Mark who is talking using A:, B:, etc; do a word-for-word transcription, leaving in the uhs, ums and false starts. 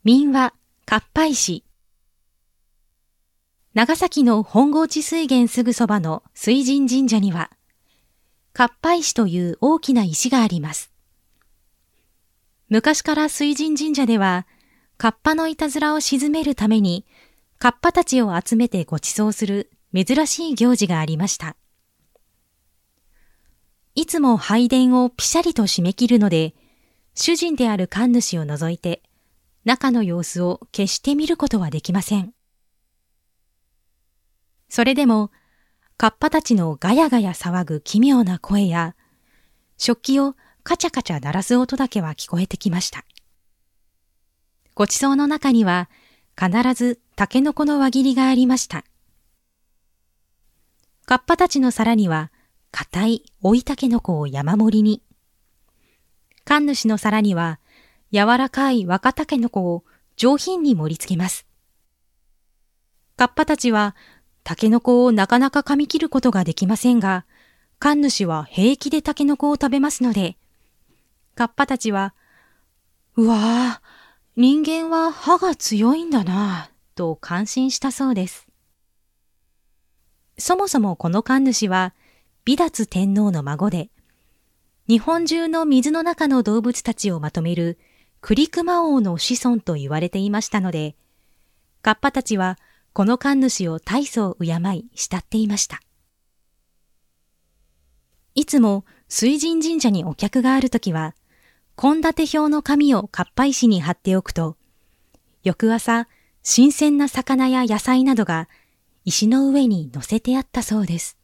A: 民話、かっぱ石。長崎の本河内水源すぐそばの水神神社には、かっぱ石という大きな石があります。昔から水神神社では、カッパのいたずらを鎮めるために、カッパたちを集めてご馳走する珍しい行事がありました。いつも拝殿をピシャリと締め切るので、主人である神主を除いて、中の様子を決して見ることはできません。それでも、カッパたちのガヤガヤ騒ぐ奇妙な声や、食器をカチャカチャ鳴らす音だけは聞こえてきました。ごちそうの中には、必ずタケノコの輪切りがありました。カッパたちの皿には、硬い追いタケノコを山盛りに。神主の皿には、柔らかい若タケノコを上品に盛り付けます。カッパたちは、タケノコをなかなか噛み切ることができませんが、神主は平気でタケノコを食べますので、カッパたちは、うわぁ、人間は歯が強いんだなぁ、と感心したそうです。そもそもこの神主は、美達天皇の孫で、日本中の水の中の動物たちをまとめるクリクマ王の子孫と言われていましたので、カッパたちはこの神主を大層敬い慕っていました。いつも水神神社にお客があるときは、献立表の紙をかっぱ石に貼っておくと、翌朝、新鮮な魚や野菜などが石の上に乗せてあったそうです。